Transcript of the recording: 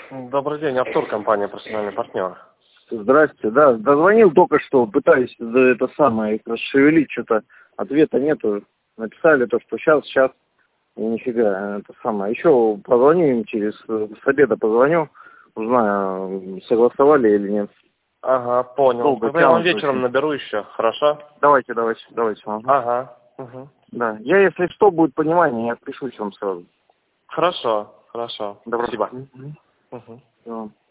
Добрый день, Артур, компания «Профессиональный партнер». Здрасте, да, дозвонил только что, пытаюсь это самое их расшевелить, что-то ответа нету. Написали то, что сейчас, и нифига, это самое. Еще позвоню им с обеда позвоню, узнаю, согласовали или нет. Ага, понял. Долго Тогда я вам тянут вечером очень. наберу еще, хорошо? Давайте. Ага. Угу. Да, я, если что, будет понимание, я отпишусь вам сразу. Хорошо. Добро. Спасибо. Угу. Всё.